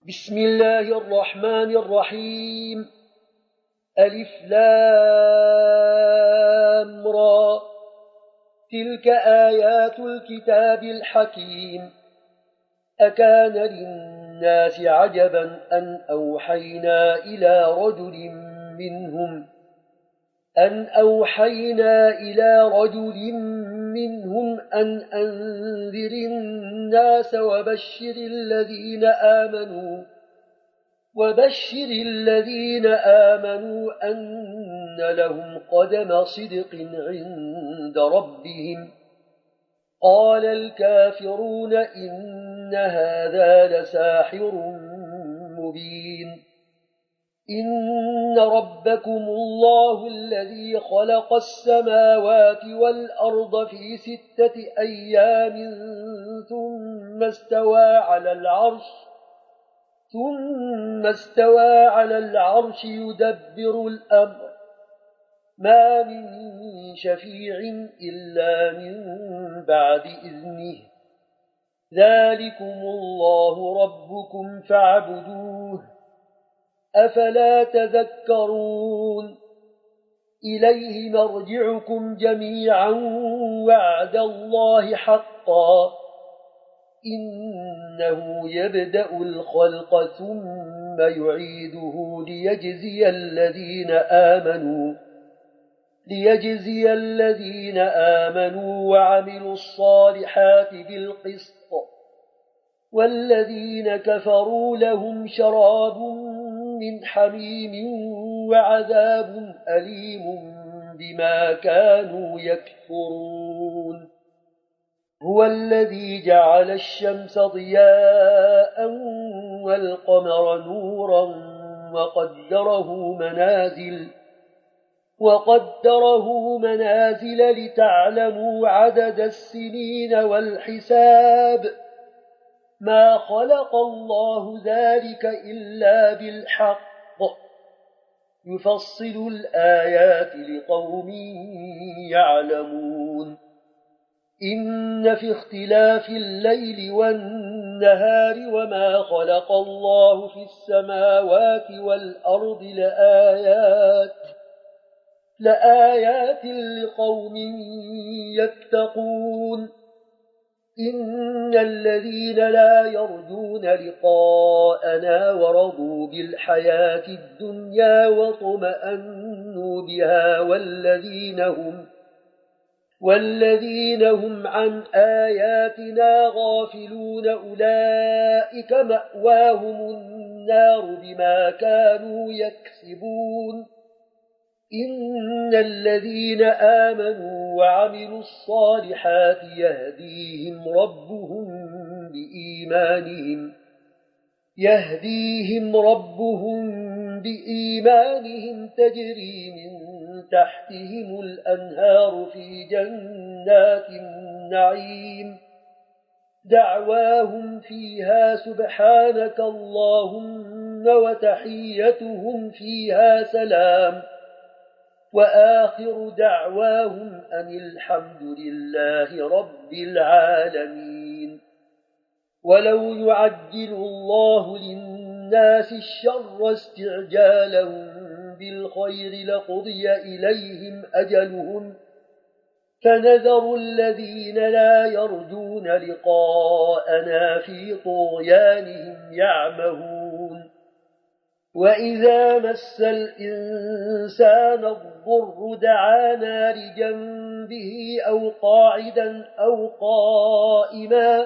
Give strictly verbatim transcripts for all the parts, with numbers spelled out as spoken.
بسم الله الرحمن الرحيم. ألف لام را. تلك آيات الكتاب الحكيم. أكان للناس عجبا أن أوحينا إلى رجل منهم أن أوحينا إلى رجل منهم أن أنذر الناس وبشر الذين آمنوا وبشر الذين آمنوا أن لهم قدم صدق عند ربهم. قال الكافرون إن هذا لساحر مبين. إن ربكم الله الذي خلق السماوات والأرض في ستة أيام ثم استوى على العرش ثم استوى على العرش يدبر الأمر ما من شفيع إلا من بعد إذنه. ذلكم الله ربكم فاعبدوه أفلا تذكرون. إليه مرجعكم جميعا وعد الله حقا إنه يبدأ الخلق ثم يعيده ليجزي الذين آمنوا ليجزي الذين آمنوا وعملوا الصالحات بالقسط والذين كفروا لهم شراب من حميم وعذاب أليم بما كانوا يكفرون. هو الذي جعل الشمس ضياء والقمر نورا وقدره منازل وقدره منازل لتعلموا عدد السنين والحساب. ما خلق الله ذلك إلا بالحق يفصل الآيات لقوم يعلمون. إن في اختلاف الليل والنهار وما خلق الله في السماوات والأرض لآيات لآيات لقوم يتقون. إن الذين لا يرجون لقاءنا ورضوا بالحياة الدنيا وطمأنوا بها والذين هم والذين هم عن آياتنا غافلون أولئك مأواهم النار بما كانوا يكسبون. إن الذين آمنوا وعملوا الصالحات يهديهم ربهم بإيمانهم يهديهم ربهم بإيمانهم تجري من تحتهم الأنهار في جنات النعيم. دعواهم فيها سبحانك اللهم وتحيتهم فيها سلام وآخر دعواهم أن الحمد لله رب العالمين. ولو يعجل الله للناس الشر استعجالهم بالخير لقضي إليهم أجلهم فنذر الذين لا يرجون لقاءنا في طغيانهم يعمهون. وإذا مس الإنسان الضر دعانا لجنبه أو قاعدا أو قائما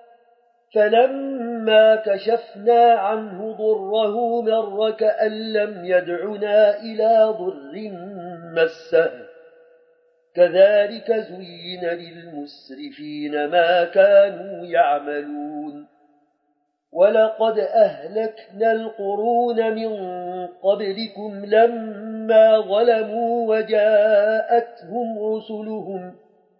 فلما كشفنا عنه ضره مر كأن لم يدعنا إلى ضر مسه. كذلك زين للمسرفين ما كانوا يعملون. ولقد أهلكنا القرون من قبلكم لما ظلموا وجاءتهم رسلهم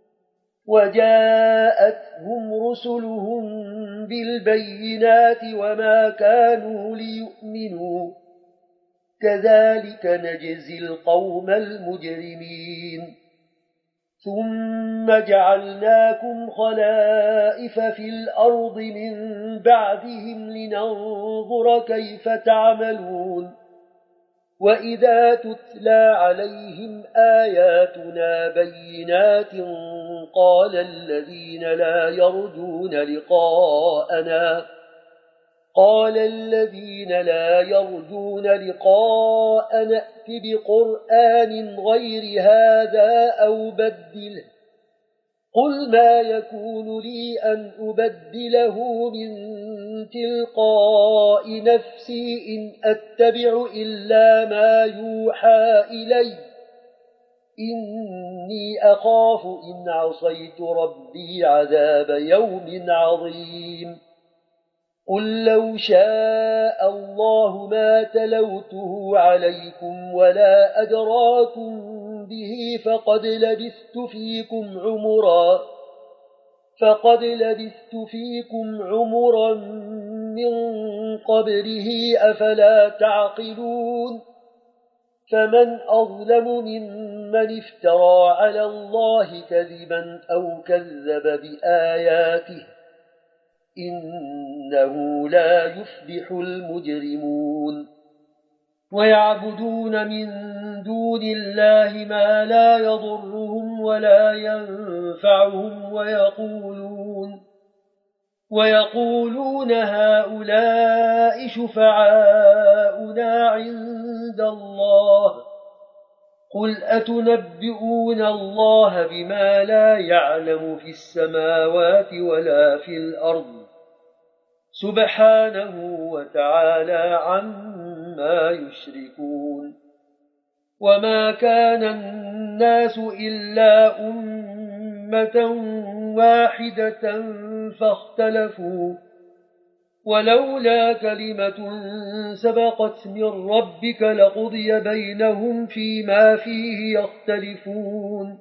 وجاءتهم رسلهم بالبينات وما كانوا ليؤمنوا. كذلك نجزي القوم المجرمين. ثم جعلناكم خلائف في الأرض من بعدهم لننظر كيف تعملون وإذا تتلى عليهم آياتنا بينات قال الذين لا يرجون لقاءنا قال الذين لا يرجون لقاء نأت بقرآن غير هذا أو بدله قل ما يكون لي أن أبدله من تلقاء نفسي إن أتبع إلا ما يوحى إلي إني أخاف إن عصيت ربي عذاب يوم عظيم قل لو شاء الله ما تلوته عليكم ولا أدراكم به فقد لبثت فيكم عمرا فقد لبثت فيكم عمرا من قبله أفلا تعقلون فمن أظلم ممن افترى على الله كذبا أو كذب بآياته إنه لا يفلح المجرمون ويعبدون من دون الله ما لا يضرهم ولا ينفعهم ويقولون ويقولون هؤلاء شفعاؤنا عند الله قل أتنبئون الله بما لا يعلم في السماوات ولا في الأرض سبحانه وتعالى عما يشركون وما كان الناس إلا أمة واحدة فاختلفوا ولولا كلمة سبقت من ربك لقضي بينهم فيما فيه يختلفون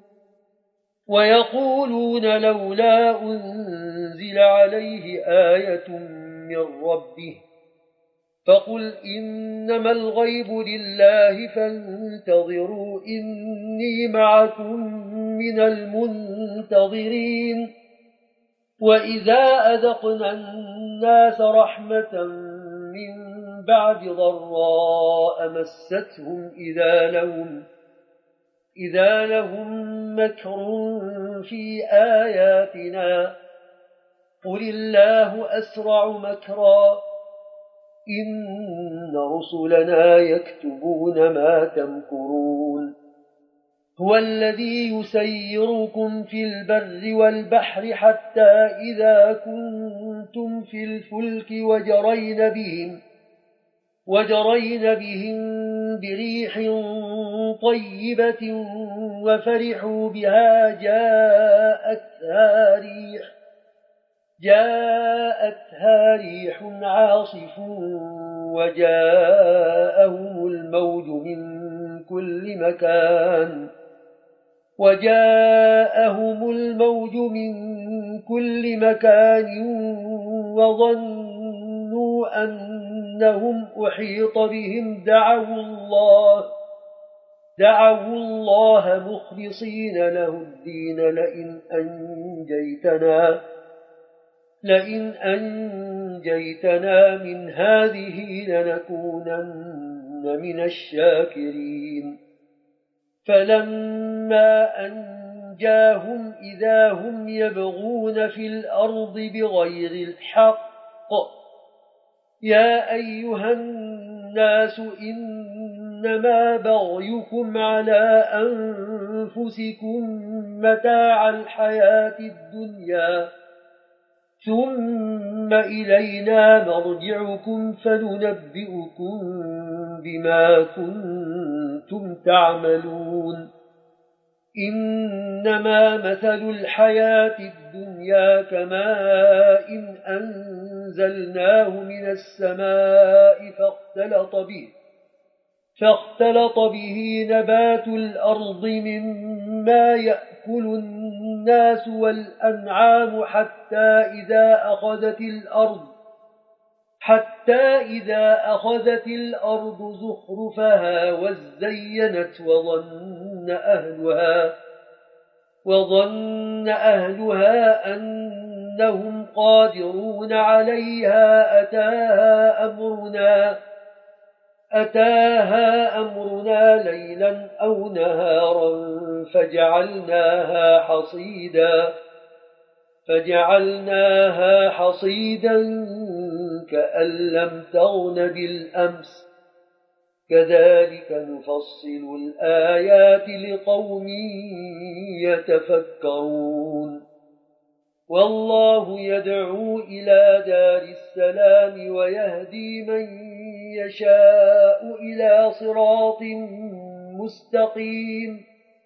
ويقولون لولا أنزل عليه آية من ربه فقل إنما الغيب لله فانتظروا إني معكم من المنتظرين وإذا أذقنا الناس رحمة من بعد ضراء مستهم إذا لهم إذا لهم مكر في آياتنا قل الله أسرع مكرا إن رسلنا يكتبون ما تمكرون هو الذي يسيركم في البر والبحر حتى إذا كنتم في الفلك وجرين بهم وجرين بهم بريح طيبة وفرحوا بها جاءتها ريح جاءتها ريح عاصف وجاءهم الموج من كل مكان وجاءهم الموج من كل مكان وظنوا أنهم أحيط بهم دعوا الله دعوا الله مخلصين له الدين لئن أنجيتنا لئن أنجيتنا من هذه لنكونن من الشاكرين فلما أنجاهم إذا هم يبغون في الأرض بغير الحق يا أيها الناس إنما بغيكم على أنفسكم متاع الحياة الدنيا ثم إلينا مرجعكم فننبئكم بما كنتم تعملون إنما مثل الحياة الدنيا كماء إن أنزلناه من السماء فاختلط به فاختلط به نبات الأرض مما يأكل الناس والأنعام حتى إذا أخذت الأرض حتى إذا أخذت الأرض زخرفها وازينت وظن أهلها وظن أهلها أنهم قادرون عليها أتاها أمرنا أتاها أمرنا ليلا أو نهارا فجعلناها حصيدا فجعلناها حصيدا كأن لم تغن بالأمس كذلك نفصل الآيات لقوم يتفكرون والله يدعو إلى دار السلام ويهدي من يشاء إلى صراط مستقيم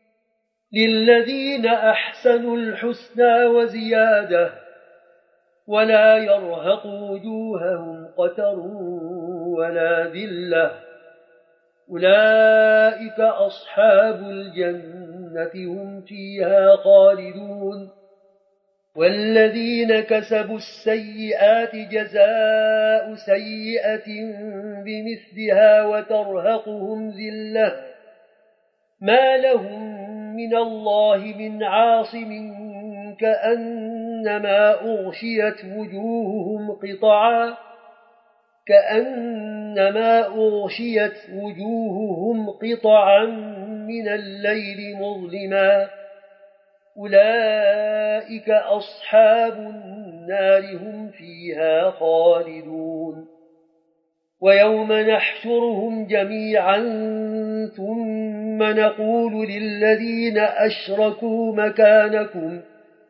للذين أحسنوا الحسنى وزيادة ولا يرهق وجوههم قتر ولا ذلة أولئك أصحاب الجنة هم فيها خالدون والذين كسبوا السيئات جزاء سيئة بمثلها وترهقهم ذلة ما لهم من الله من عاصم كأنما أغشيت وجوههم قطعا كأنما أغشيت وجوههم قطعا من الليل مظلما أولئك أصحاب النار هم فيها خالدون ويوم نحشرهم جميعا ثم نقول للذين أشركوا مكانكم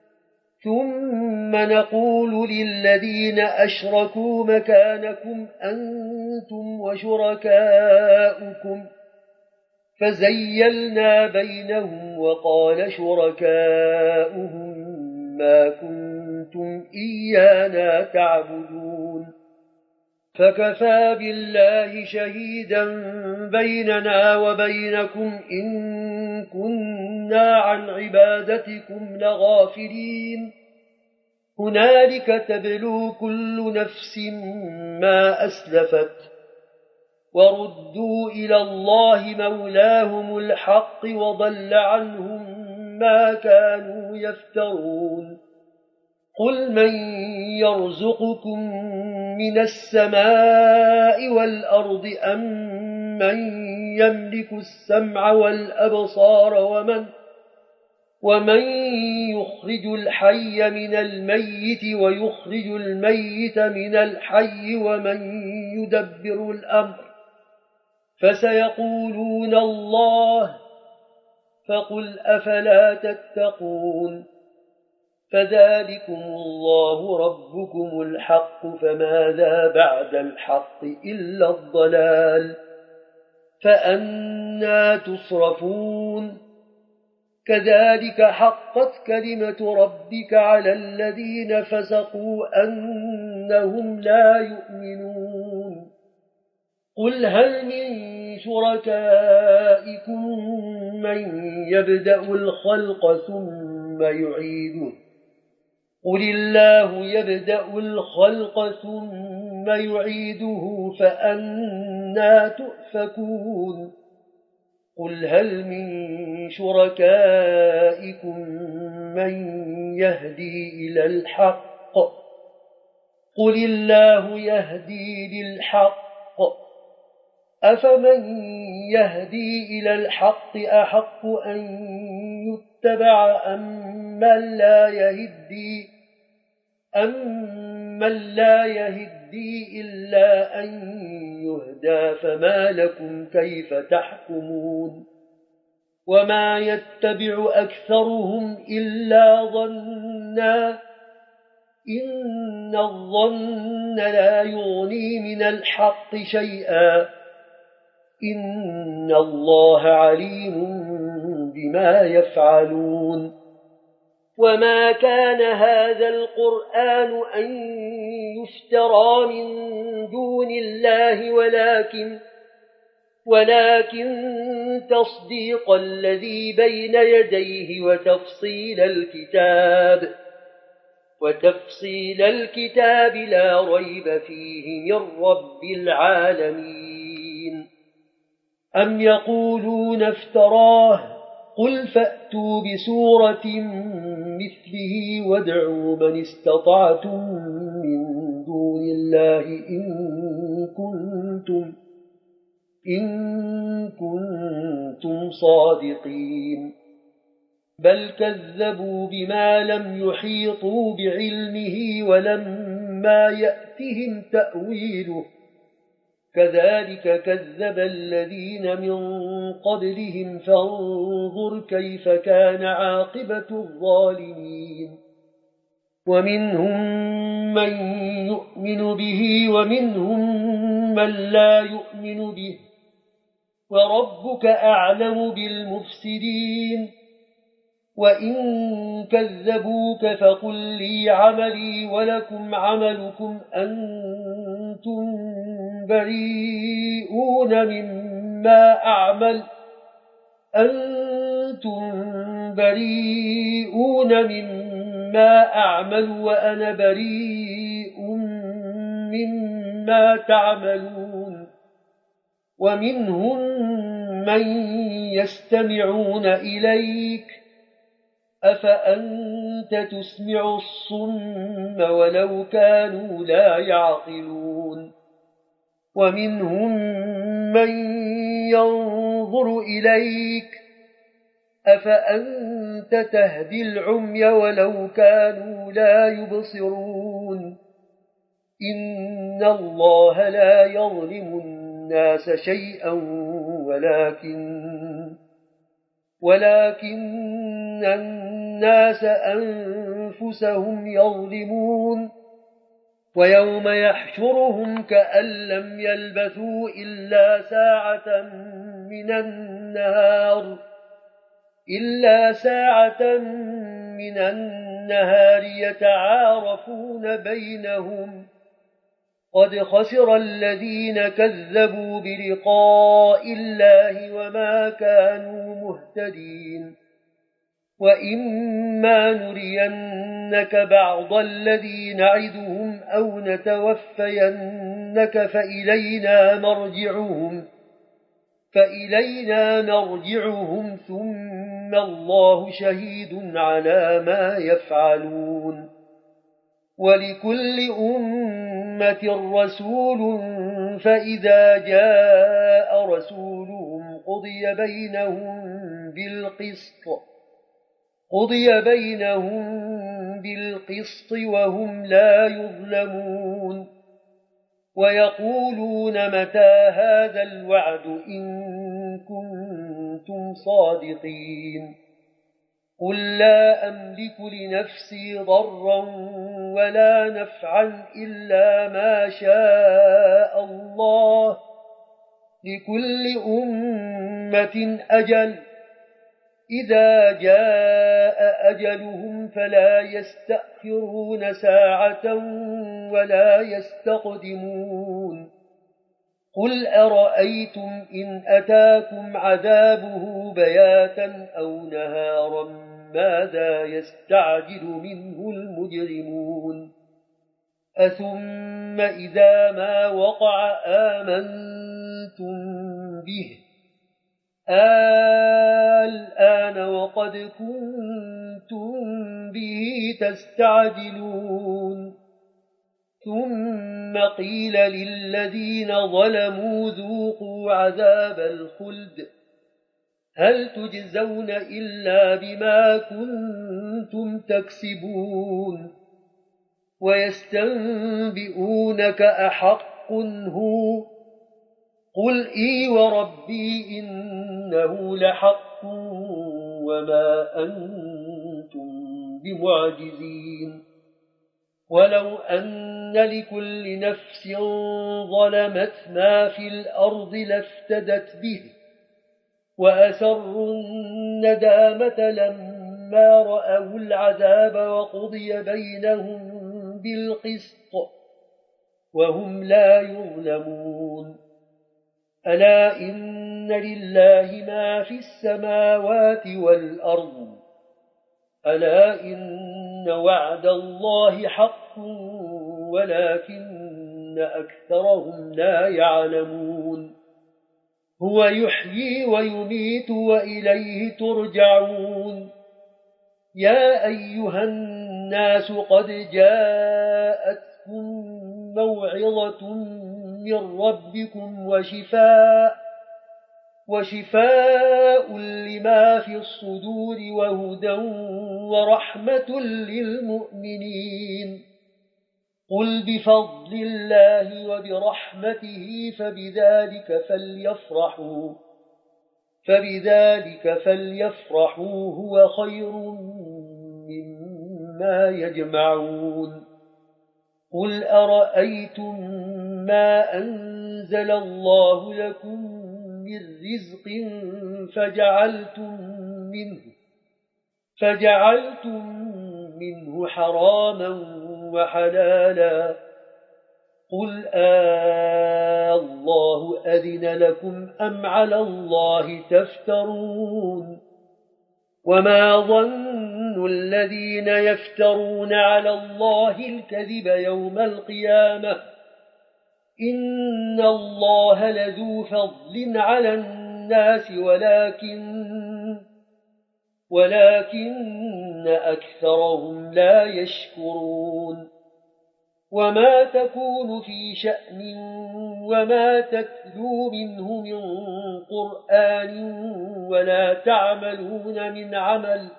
ثم نقول للذين أشركوا مكانكم أنتم وشركاؤكم فزيلنا بينهم وقال شركاؤهم ما كنتم إيانا تعبدون فكفى بالله شهيدا بيننا وبينكم إن كنا عن عبادتكم لغافلين هنالك تبلو كل نفس ما أسلفت وردوا إلى الله مولاهم الحق وضل عنهم ما كانوا يفترون قل من يرزقكم من السماء والأرض أم من يملك السمع والأبصار ومن ومن يخرج الحي من الميت ويخرج الميت من الحي ومن يدبر الأمر فسيقولون الله فقل أفلا تتقون فذلكم الله ربكم الحق فماذا بعد الحق إلا الضلال فأنى تصرفون كذلك حقت كلمة ربك على الذين فسقوا أنهم لا يؤمنون قل هل من شركائكم من يبدأ الخلق ثم يعيده قل الله يبدأ الخلق ثم يعيده فأنى تؤفكون قل هل من شركائكم من يهدي إلى الحق قل الله يهدي للحق أفمن يهدي إلى الحق أحق أن يتبع أم من لا يهدي أم من لا يهدي إلا أن يهدى فما لكم كيف تحكمون وما يتبع أكثرهم إلا ظنا إن الظن لا يغني من الحق شيئا إن الله عليم بما يفعلون وما كان هذا القرآن أن يفترى من دون الله ولكن ولكن تصديق الذي بين يديه وتفصيل الكتاب وتفصيل الكتاب لا ريب فيه من رب العالمين أم يقولون افتراه قل فأتوا بسورة مثله وادعوا من استطعتم من دون الله إن كنتم, إن كنتم صادقين. بل كذبوا بما لم يحيطوا بعلمه ولما يأتهم تأويله كذلك كذب الذين من قبلهم فانظر كيف كان عاقبة الظالمين. ومنهم من يؤمن به ومنهم من لا يؤمن به وربك أعلم بالمفسدين. وإن كذبوك فقل لي عملي ولكم عملكم أنتم بريئون مما أعمل أنتم بريئون مما أعمل وأنا بريء مما تعملون. ومنهم من يستمعون إليك أفأنت تسمع الصم ولو كانوا لا يعقلون. ومنهم من ينظر إليك أفأنت تهدي العمي ولو كانوا لا يبصرون. إن الله لا يظلم الناس شيئا ولكن ولكن الناس أنفسهم يظلمون. ويوم يحشرهم كأن لم يلبثوا إلا ساعة من النهار إلا ساعة من النهار يتعارفون بينهم قد خسر الذين كذبوا بلقاء الله وما كانوا مهتدين. وإما نرينك بعض الذي نعدهم أو نتوفينك فإلينا مرجعهم فإلينا مرجعهم ثم الله شهيد على ما يفعلون. ولكل أمة رسول فإذا جاء رسولهم قضي بينهم بالقسط قضي بينهم بالقسط وهم لا يظلمون. ويقولون متى هذا الوعد إن كنتم صادقين. قل لا أملك لنفسي ضرا ولا نفعا إلا ما شاء الله لكل أمة أجل إذا جاء أجلهم فلا يستأخرون ساعة ولا يستقدمون. قل أرأيتم إن أتاكم عذابه بياتا أو نهارا ماذا يستعجل منه المجرمون. أثم إذا ما وقع آمنتم به الآن وقد كنتم به تستعجلون. ثم قيل للذين ظلموا ذوقوا عذاب الخلد هل تجزون إلا بما كنتم تكسبون. ويستنبئونك أحق هو قل إي وربي إنه لحق وما أنتم بمعجزين. ولو أن لكل نفس ظلمت ما في الأرض لافتدت به وأسروا الندامة لما رأوا العذاب وقضي بينهم بالقسط وهم لا يظلمون. ألا إن لله ما في السماوات والأرض ألا إن وعد الله حق ولكن أكثرهم لا يعلمون. هو يحيي ويميت وإليه ترجعون يا أيها الناس قد جاءتكم موعظة من ربكم وشفاء وشفاء لما في الصدور وهدى ورحمة للمؤمنين قل بفضل الله وبرحمته فبذلك فليفرحوا فبذلك فليفرحوا هو خير مما يجمعون قل أرأيتم ما أنزل الله لكم من رزق فجعلتم منه فجعلتم منه حراما وحلالا قل آه الله أذن لكم أم على الله تفترون وما ظن الذين يفترون على الله الكذب يوم القيامة إن الله لذو فضل على الناس ولكن ولكن أكثرهم لا يشكرون وما تكون في شأن وما تتلو منه من قرآن ولا تعملون من عمل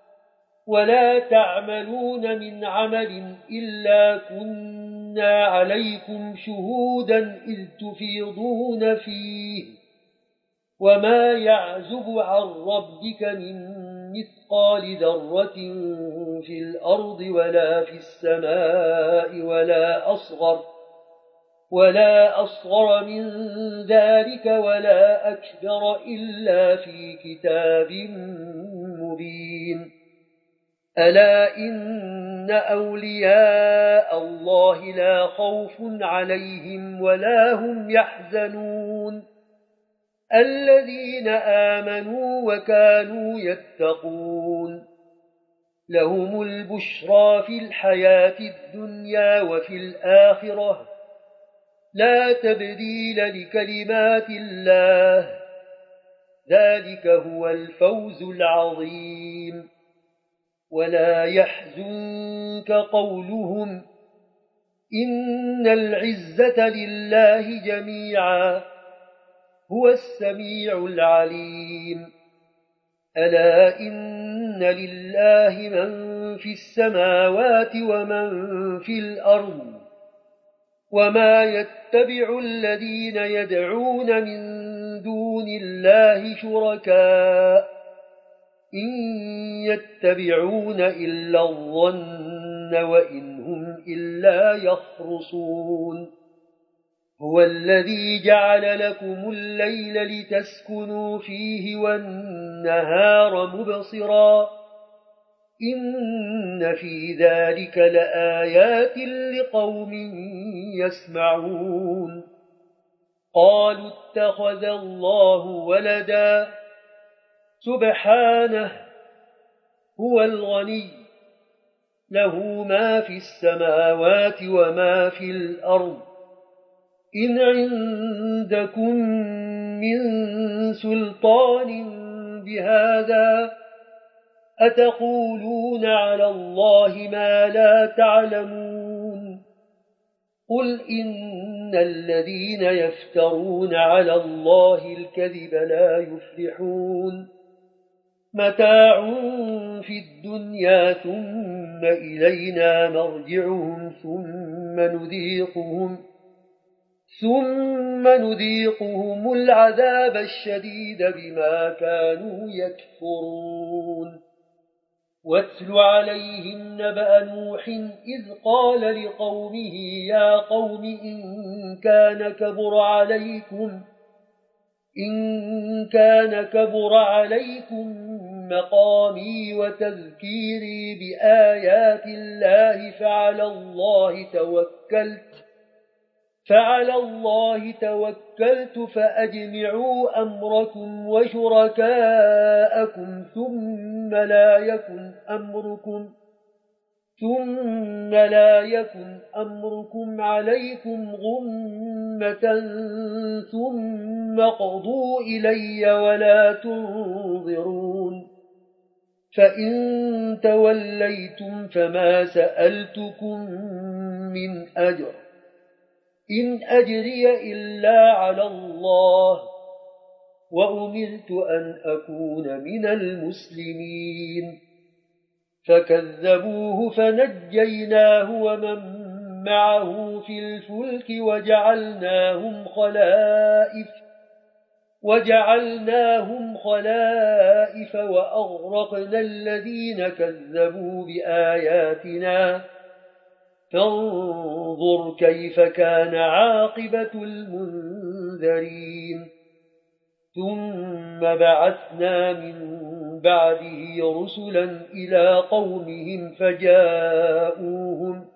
ولا تعملون من عمل إلا كنا عليكم شهودا إذ تفيضون فيه وما يعزب عن ربك من مثقال ذرة في الأرض ولا في السماء ولا أصغر ولا أصغر من ذلك ولا أكبر إلا في كتاب مبين ألا إن أولياء الله لا خوف عليهم ولا هم يحزنون الذين آمنوا وكانوا يتقون لهم البشرى في الحياة الدنيا وفي الآخرة لا تبديل لكلمات الله ذلك هو الفوز العظيم ولا يحزنك قولهم إن العزة لله جميعا هو السميع العليم ألا إن لله من في السماوات ومن في الأرض وما يتبع الذين يدعون من دون الله شركاء إن يتبعون إلا الظن وإن هم إلا يخرصون هو الذي جعل لكم الليل لتسكنوا فيه والنهار مبصرا إن في ذلك لآيات لقوم يسمعون قالوا اتخذ الله ولدا سبحانه هو الغني له ما في السماوات وما في الأرض إن عندكم من سلطان بهذا أتقولون على الله ما لا تعلمون قل إن الذين يفترون على الله الكذب لا يفلحون متاع في الدنيا ثم إلينا مرجعهم ثم نذيقهم ثم نذيقهم العذاب الشديد بما كانوا يكفرون واتل عليهم نبأ نوح إذ قال لقومه يا قوم إن كان كبر عليكم إن كان كبر عليكم مقامي وتذكيري بآيات الله فعلى الله توكلت فعلى الله توكلت فأجمعوا أمركم وشركاءكم ثم لا يكن أمركم ثم لا يكن أمركم عليكم غمة ثم قضوا إلي ولا تنظرون فإن توليتم فما سألتكم من أجر إن أجري إلا على الله وأمرت أن أكون من المسلمين فكذبوه فنجيناه ومن معه في الفلك وجعلناهم خلائف وجعلناهم خلائف وأغرقنا الذين كذبوا بآياتنا فانظر كيف كان عاقبة المنذرين ثم بعثنا من بعده رسلا إلى قومهم فجاءوهم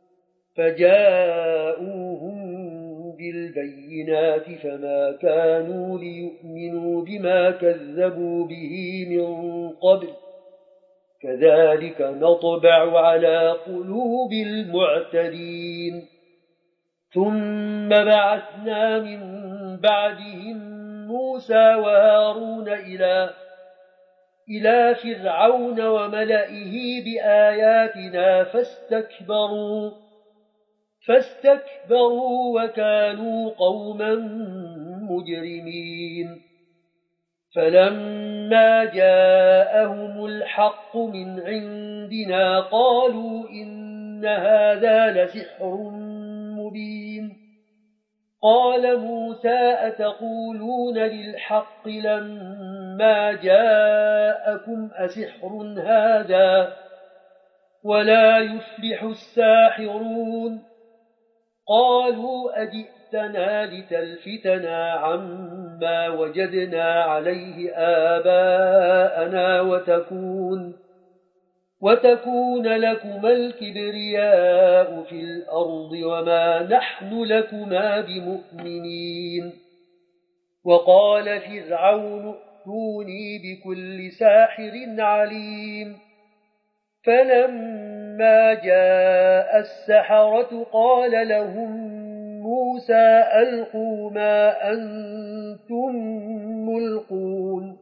فجاءوهم بالبينات فما كانوا ليؤمنوا بما كذبوا به من قبل كذلك نطبع على قلوب المعتدين ثم بعثنا من بعدهم موسى وهارون إلى إلى فرعون وملئه بآياتنا فاستكبروا فاستكبروا وكانوا قوما مجرمين فلما جاءهم الحق من عندنا قالوا إن هذا لسحر مبين قال موسى أتقولون للحق لما جاءكم أسحر هذا ولا يفلح الساحرون قالوا أجئتنا لتلفتنا عما وجدنا عليه آباءنا وتكون وتكون لكما الكبرياء في الأرض وما نحن لكما بمؤمنين وقال فرعون ائتوني بكل ساحر عليم فلما جاء السحرة قال لهم موسى ألقوا ما أنتم ملقون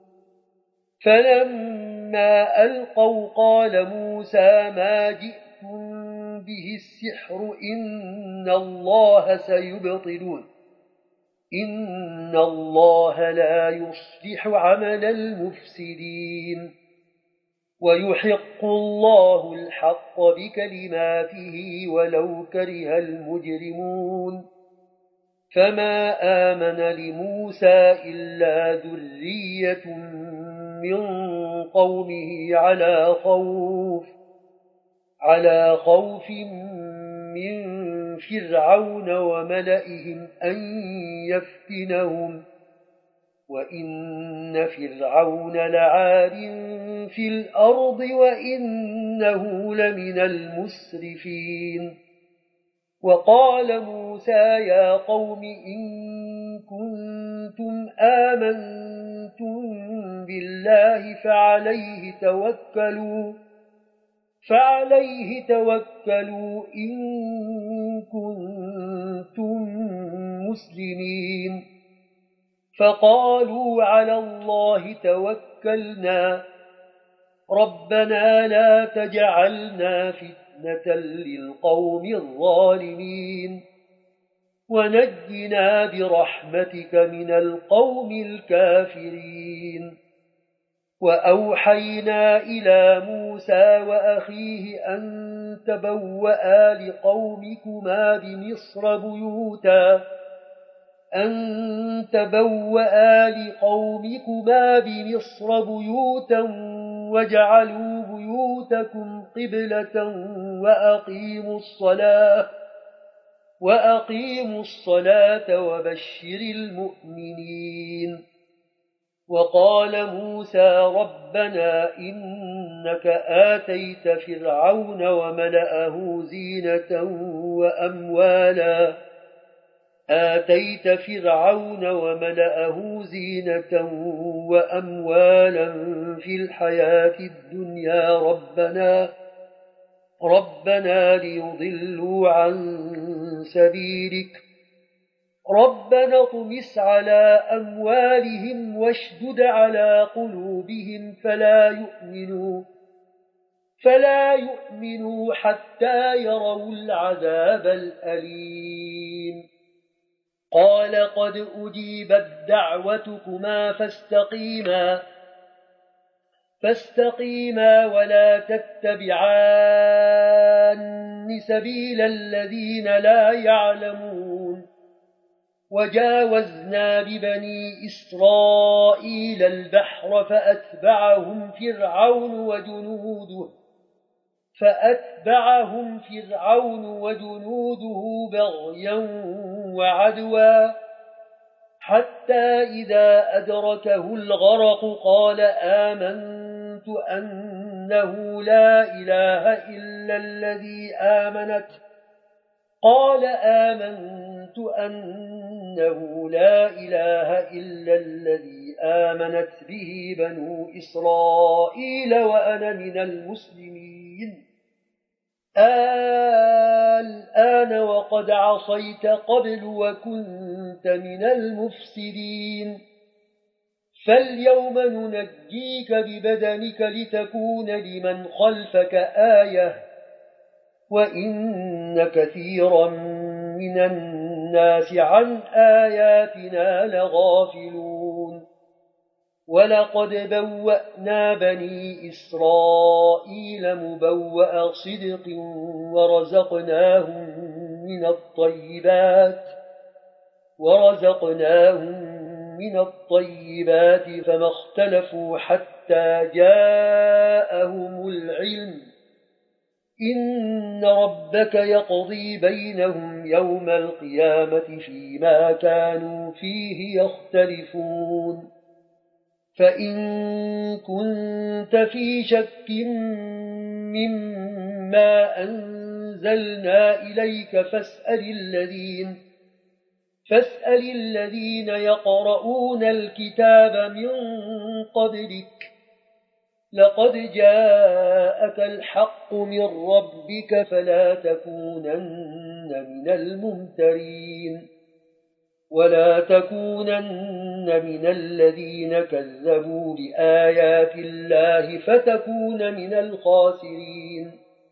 فلما ألقوا قال موسى ما جئتم به السحر إن الله سيبطلون إن الله لا يصلح عمل المفسدين ويحق الله الحق بكلماته ولو كره المجرمون فما آمن لموسى إلا ذرية من قومه على خوف على خوف من فرعون وملئهم أن يفتنهم وإن فرعون لعال في الأرض وإنه لمن المسرفين وقال موسى يا قوم إن كنتم آمنتم بالله فعليه توكلوا فعليه توكلوا إن كنتم مسلمين فقالوا على الله توكلنا ربنا لا تجعلنا فتنة للقوم الظالمين ونجنا برحمتك من القوم الكافرين وأوحينا إلى موسى وأخيه أن تبوأ لقومكما بمصر بيوتا أن تبوأ لقومكما بمصر بيوتا وجعلوا بيوتكم قبلة وأقيموا الصلاة وأقيموا الصلاة وبشر المؤمنين وقال موسى ربنا إنك آتيت فرعون وملأه زينة وأموالا آتيت فرعون وملأه زينة وأموالا في الحياة الدنيا ربنا ربنا ليضلوا عن سبيلك ربنا اطمس على أموالهم واشدد على قلوبهم فلا يؤمنوا فلا يؤمنوا حتى يروا العذاب الأليم قال قد أجيبت دعوتكما فاستقيما فاستقيما ولا تتبعان سبيل الذين لا يعلمون وجاوزنا ببني إسرائيل البحر فأتبعهم فرعون وجنوده فأتبعهم فرعون وجنوده بغيا وعدوا حتى إذا أدركه الغرق قال آمنت أنه لا إله إلا الذي آمنت قال آمنت أنه لا إله إلا الذي آمنت به بنو إسرائيل وأنا من المسلمين الآن وقد عصيت قبل وكنت من المفسدين فاليوم ننجيك ببدنك لتكون لمن خلفك آية وإن كثيرا من الناس عن آياتنا لغافلون ولقد بوأنا بني إسرائيل مبوأ صدق ورزقناهم من الطيبات ورزقناهم من الطيبات فما اختلفوا حتى جاءهم العلم إن ربك يقضي بينهم يوم القيامة فيما كانوا فيه يختلفون فإن كنت في شك مما أنزلنا إليك فاسأل الذين فاسأل الذين يقرؤون الكتاب من قبلك لقد جاءك الحق من ربك فلا تكونن من الممترين ولا تكونن من الذين كذبوا بآيات الله فتكون من الخاسرين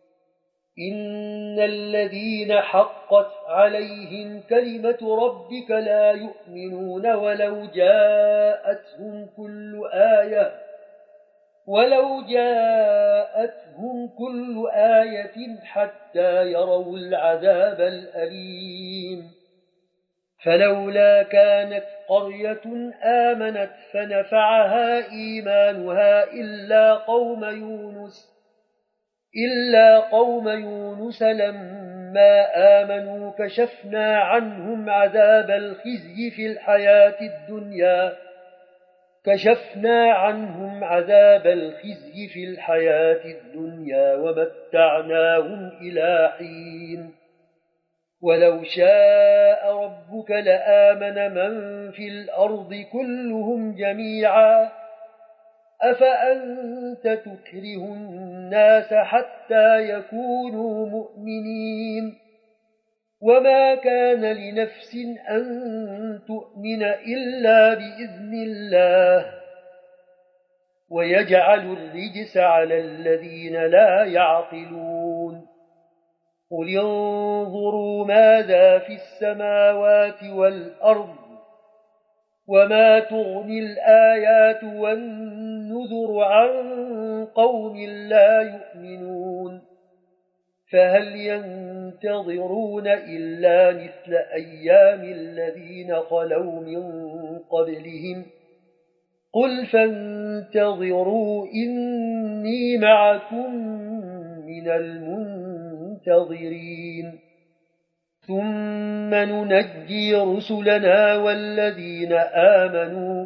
إن الذين حقت عليهم كلمة ربك لا يؤمنون ولو جاءتهم كل آية ولو جاءتهم كل آية حتى يروا العذاب الأليم فلولا كانت قرية آمنت فنفعها إيمانها إلا قوم يونس إلا قوم يونس لما آمنوا كشفنا عنهم عذاب الخزي في الحياة الدنيا كشفنا عنهم عذاب الخزي في الحياة الدنيا ومتعناهم إلى حين ولو شاء ربك لآمن من في الأرض كلهم جميعا أفأنت تكره الناس حتى يكونوا مؤمنين وما كان لنفس أن تؤمن إلا بإذن الله ويجعل الرجس على الذين لا يعقلون قل انظروا ماذا في السماوات والأرض وما تغني الآيات والنذر عن قوم لا يؤمنون فهل ينتظرون إلا مثل أيام الذين خلوا من قبلهم قل فانتظروا إني معكم من المنتظرين ثم ننجي رسلنا والذين آمنوا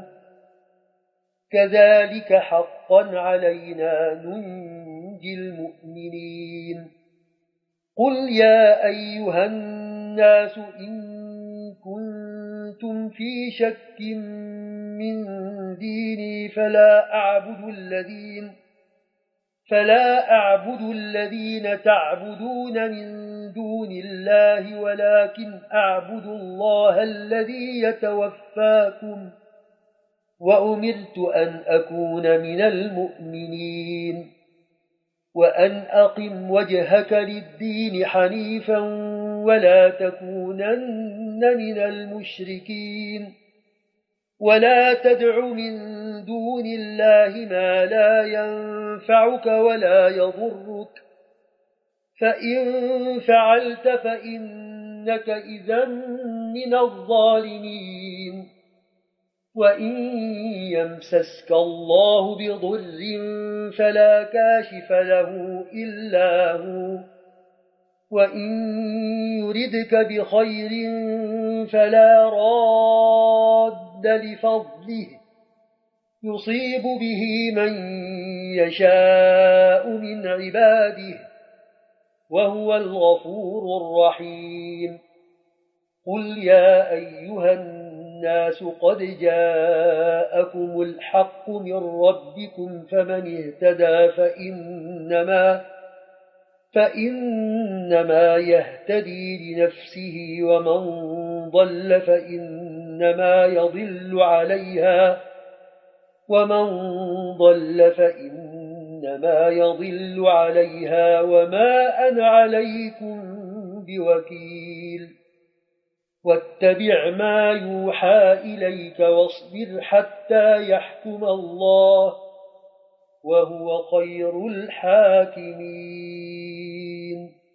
كذلك حقا علينا ننجي المؤمنين قل يا أيها الناس إن كنتم في شك من ديني فلا أعبد الذين فلا أعبد الذين تعبدون من دون الله ولكن أعبد الله الذي يتوفاكم وأمرت أن أكون من المؤمنين وأن أقم وجهك للدين حنيفا ولا تكونن من المشركين ولا تدع من دون الله ما لا ينفعك ولا يضرك فإن فعلت فإنك إذا من الظالمين وإن يمسسك الله بضر فلا كاشف له إلا هو وإن يردك بخير فلا راد لفضله يصيب به من يشاء من عباده وهو الغفور الرحيم قل يا أيها الناس قد جاءكم الحق من ربكم فمن اهتدى فإنما فإنما يهتدي لنفسه ومن ضل فإنما يضل عليها ومن ضل فإنما يضل عليها وما أنا عليكم بوكيل واتبع ما يوحى إليك واصبر حتى يحكم الله وهو خير الحاكمين